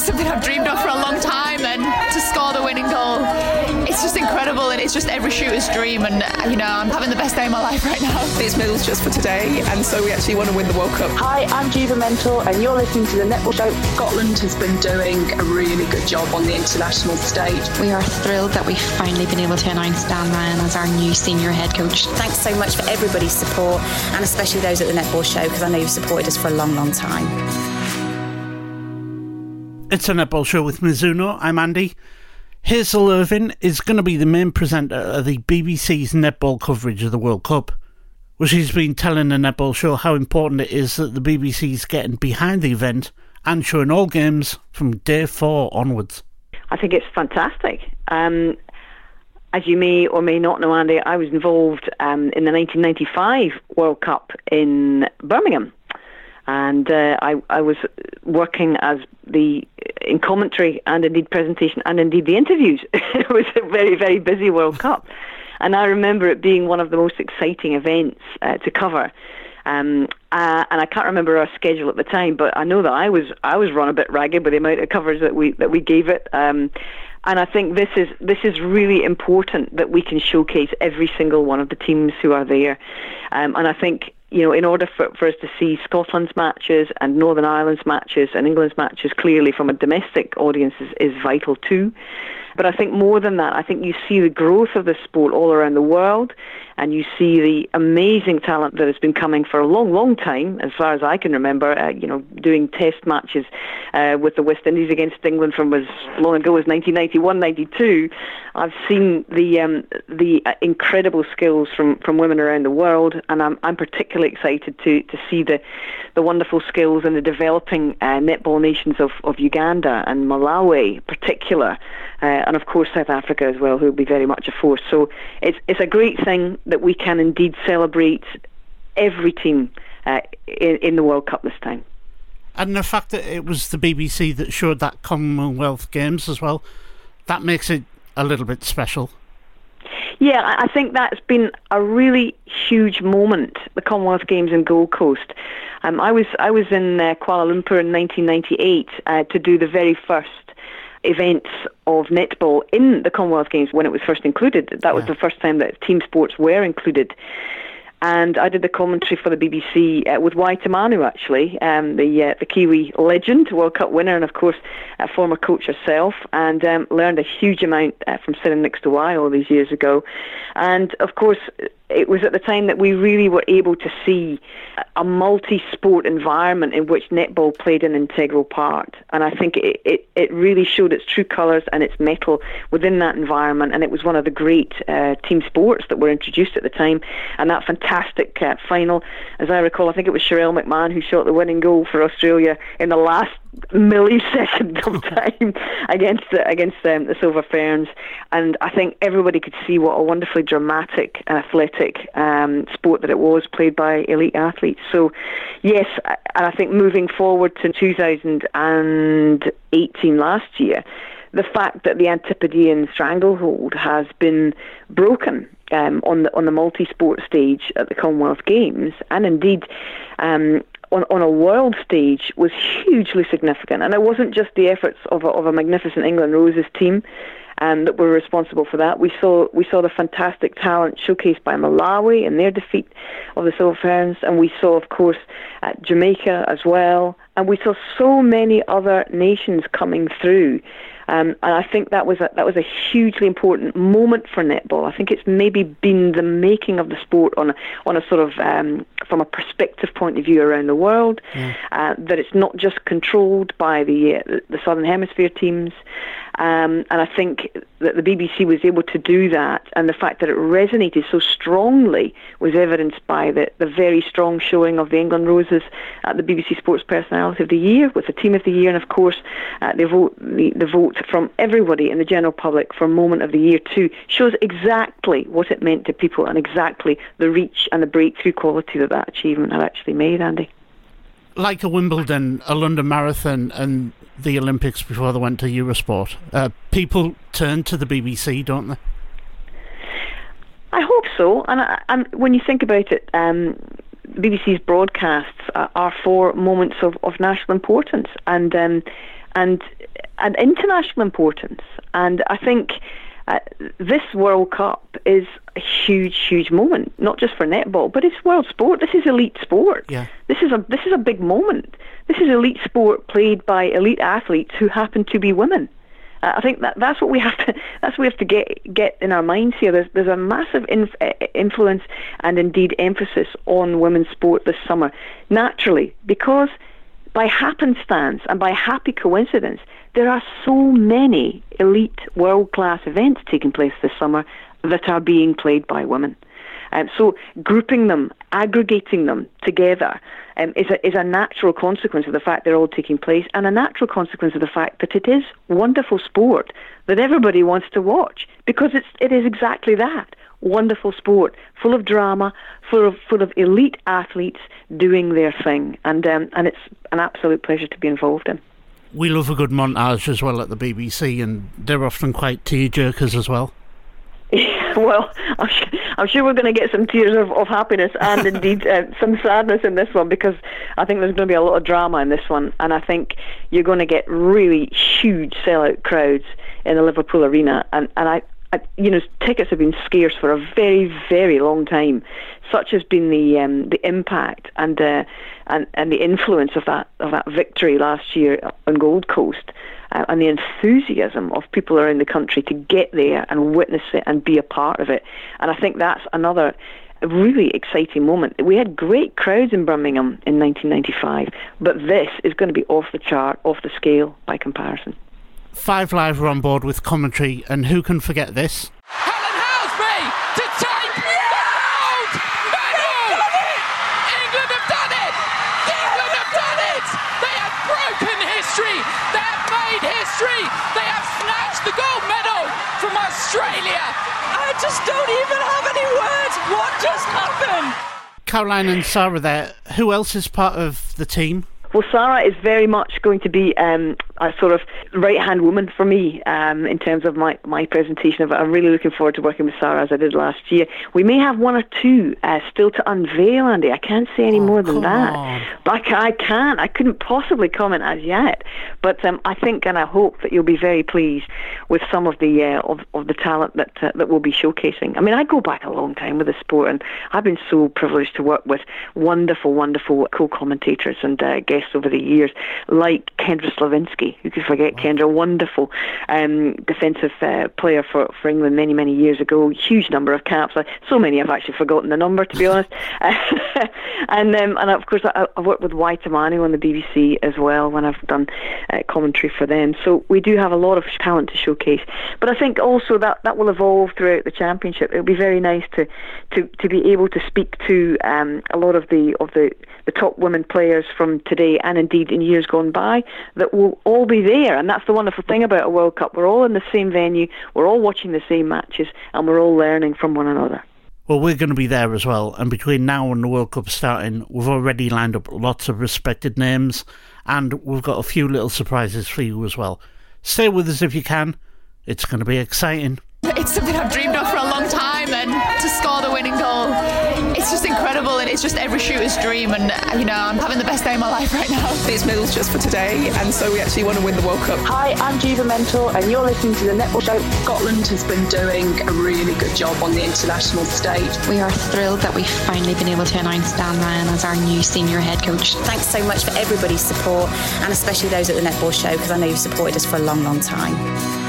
something I've dreamed of for a long time, and to score the winning goal, it's just incredible, and it's just every shooter's dream, and I'm having the best day of my life right now. It's medals just for today, and so we actually want to win the World Cup. Hi, I'm Jiva Mental, and you're listening to the Netball Show. Scotland has been doing a really good job on the international stage. We are thrilled that we've finally been able to announce Dan Ryan as our new senior head coach. Thanks so much for everybody's support, and especially those at the Netball Show, because I know you've supported us for a long, long time. It's a Netball Show with Mizuno. I'm Andy. Hazel Irvine is going to be the main presenter of the BBC's netball coverage of the World Cup. Well, she's been telling the Netball Show how important it is that the BBC's getting behind the event and showing all games from day 4 onwards. I think it's fantastic. As you may or may not know, Andy, I was involved in the 1995 World Cup in Birmingham. And I was working in commentary and indeed presentation and indeed the interviews. It was a very, very busy World Cup. And I remember it being one of the most exciting events to cover. And I can't remember our schedule at the time, but I know that I was run a bit ragged with the amount of coverage that we gave it. And I think this is really important, that we can showcase every single one of the teams who are there. And I think, in order for us to see Scotland's matches and Northern Ireland's matches and England's matches clearly from a domestic audience is vital too. But I think more than that, I think you see the growth of the sport all around the world, and you see the amazing talent that has been coming for a long, long time, as far as I can remember, doing test matches with the West Indies against England from as long ago as 1991, 92. I've seen the incredible skills from women around the world, and I'm particularly excited to see the wonderful skills in the developing netball nations of Uganda and Malawi in particular, and of course South Africa as well, who will be very much a force. So it's a great thing that we can indeed celebrate every team in the World Cup this time. And the fact that it was the BBC that showed that Commonwealth Games as well, that makes it a little bit special. Yeah, I think that's been a really huge moment, the Commonwealth Games in Gold Coast. I was in Kuala Lumpur in 1998 to do the very first events of netball in the Commonwealth Games when it was first included. That was the first time that team sports were included. And I did the commentary for the BBC with Wai Tamanu, actually, the Kiwi legend, World Cup winner, and of course a former coach herself, and learned a huge amount from sitting next to Wai all these years ago. And of course, it was at the time that we really were able to see a multi-sport environment in which netball played an integral part. And I think it really showed its true colours and its mettle within that environment. And it was one of the great team sports that were introduced at the time. And that fantastic final, as I recall, I think it was Sherelle McMahon who shot the winning goal for Australia in the last millisecond of time against the Silver Ferns. And I think everybody could see what a wonderfully dramatic and athletic sport that it was, played by elite athletes. So yes, and I think moving forward to 2018 last year, the fact that the Antipodean stranglehold has been broken on the multi-sport stage at the Commonwealth Games, and indeed on a world stage, was hugely significant. And it wasn't just the efforts of a magnificent England Roses team that were responsible for that. We saw the fantastic talent showcased by Malawi in their defeat of the Silver Ferns, and we saw, of course, Jamaica as well, and we saw so many other nations coming through. And I think that was a hugely important moment for netball. I think it's maybe been the making of the sport on a sort of from a perspective point of view around the world. That it's not just controlled by the Southern Hemisphere teams. And I think that the BBC was able to do that, and the fact that it resonated so strongly was evidenced by the very strong showing of the England Roses at the BBC Sports Personality of the Year, with the Team of the Year, and of course the vote from everybody in the general public for Moment of the Year too, shows exactly what it meant to people and exactly the reach and the breakthrough quality that achievement had actually made, Andy. Like a Wimbledon, a London Marathon and the Olympics before they went to Eurosport, people turn to the BBC, don't they? I hope so. And when you think about it, BBC's broadcasts are for moments of national importance. And and international importance. And I think this World Cup is a huge, huge moment, not just for netball, but it's world sport. This is elite sport. Yeah. This is a big moment. This is elite sport played by elite athletes who happen to be women. I think that's what we have to get in our minds here. There's a massive influence and indeed emphasis on women's sport this summer, naturally, because by happenstance and by happy coincidence, there are so many elite world-class events taking place this summer that are being played by women. So grouping them, aggregating them together is a natural consequence of the fact they're all taking place, and a natural consequence of the fact that it is wonderful sport that everybody wants to watch, because it is exactly that. Wonderful sport, full of drama, full of elite athletes doing their thing, and it's an absolute pleasure to be involved in. We love a good montage as well at the BBC, and they're often quite tear-jerkers as well. Well, I'm sure we're going to get some tears of happiness and indeed some sadness in this one, because I think there's going to be a lot of drama in this one, and I think you're going to get really huge sellout crowds in the Liverpool Arena, and I tickets have been scarce for a very, very long time. Such has been the impact and the influence of that victory last year on Gold Coast, and the enthusiasm of people around the country to get there and witness it and be a part of it. And I think that's another really exciting moment. We had great crowds in Birmingham in 1995, but this is going to be off the chart, off the scale by comparison. 5 Live are on board with commentary, and who can forget this? Helen Housby to take the gold medal! England have done it! England have done it! They have broken history! They have made history! They have snatched the gold medal from Australia! I just don't even have any words! What just happened? Caroline and Sarah there. Who else is part of the team? Well, Sarah is very much going to be a sort of right-hand woman for me in terms of my presentation of it. I'm really looking forward to working with Sarah, as I did last year. We may have one or two still to unveil, Andy. I can't say any more than that. But I can't. I couldn't possibly comment as yet. But I think and I hope that you'll be very pleased with some of the of the talent that we'll be showcasing. I mean, I go back a long time with the sport, and I've been so privileged to work with wonderful, wonderful co-commentators and guests over the years, like Kendra Slavinsky. Who could forget Kendra? Wonderful defensive player for England many, many years ago. Huge number of caps. So many I've actually forgotten the number, to be honest. And of course I've worked with Wai Tamanu on the BBC as well when I've done commentary for them. So we do have a lot of talent to showcase. But I think also that will evolve throughout the championship. It'll be very nice to be able to speak to a lot of the top women players from today and indeed in years gone by that will all be there. And that's the wonderful thing about a World Cup. We're all in the same venue, we're all watching the same matches, and we're all learning from one another. Well, we're going to be there as well, and between now and the World Cup starting, we've already lined up lots of respected names, and we've got a few little surprises for you as well. Stay with us if you can. It's going to be exciting. It's something I've dreamed of for a long time, and to score the winning goal, it's just incredible, and it's just every shooter's dream, and I'm having the best day of my life right now. These medals just for today, and so we actually want to win the World Cup. Hi, I'm Jiva Mental, and you're listening to the Netball Show. Scotland has been doing a really good job on the international stage. We are thrilled that we've finally been able to announce Dan Ryan as our new senior head coach. Thanks so much for everybody's support, and especially those at the Netball Show, because I know you've supported us for a long, long time.